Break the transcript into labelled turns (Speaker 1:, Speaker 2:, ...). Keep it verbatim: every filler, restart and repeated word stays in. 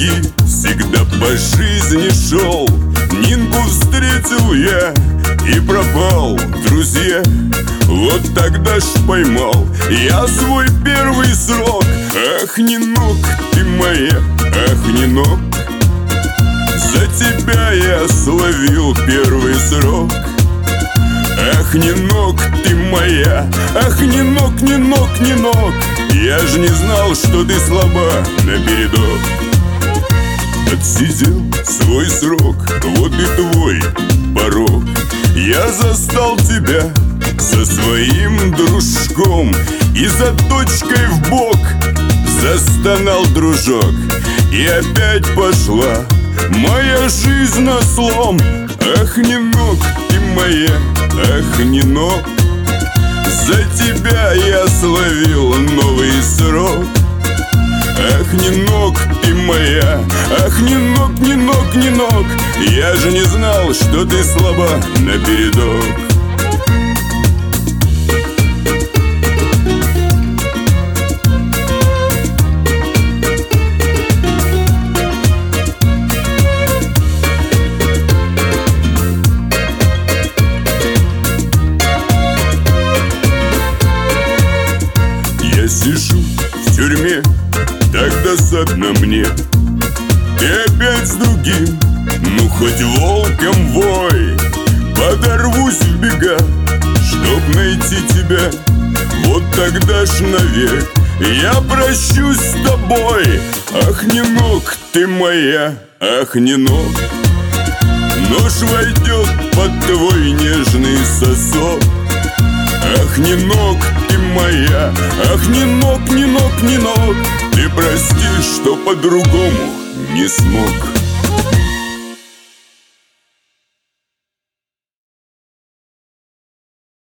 Speaker 1: круги, всегда по жизни шел. Нинку встретил я и пропал, друзья. Вот тогда ж поймал я свой первый срок. Ах, Нинок, ты моя, ах, Нинок, за тебя я словил первый срок. Ах, Нинок, ты моя, ах, Нинок, Нинок, Нинок, я ж не знал, что ты слаба напередок. Отсидел свой срок, вот и твой порог. Я застал тебя со своим дружком, и за точкой в бок застонал дружок. И опять пошла моя жизнь на слом. Ах, Нинок, ты моя, ах, Нинок, за тебя я словил новый срок. Ах, Нинок, ты моя, ах, Нинок, Нинок, Нинок, я же не знал, что ты слаба напередок. Я сижу в тюрьме, так досадно мне. Ты опять с другим, ну хоть волком вой. Подорвусь в бега, чтоб найти тебя. Вот тогда ж навек я прощусь с тобой. Ах, Нинок, ты моя, ах, Нинок, нож войдет под твой нежный сосок. Ах, Нинок, ты моя, ах, Нинок, Нинок, Нинок, ты прости, что по-другому не смог.